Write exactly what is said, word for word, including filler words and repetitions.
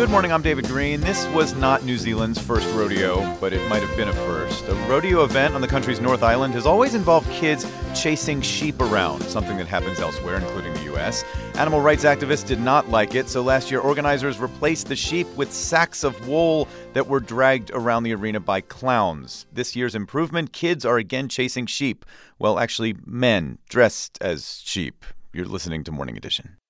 Good morning, I'm David Green. This was not New Zealand's first rodeo, but it might have been a first. A rodeo event on the country's North Island has always involved kids chasing sheep around, something that happens elsewhere, including the U S. Animal rights activists did not like it, so last year organizers replaced the sheep with sacks of wool that were dragged around the arena by clowns. This year's improvement, kids are again chasing sheep. Well, actually, men dressed as sheep. You're listening to Morning Edition.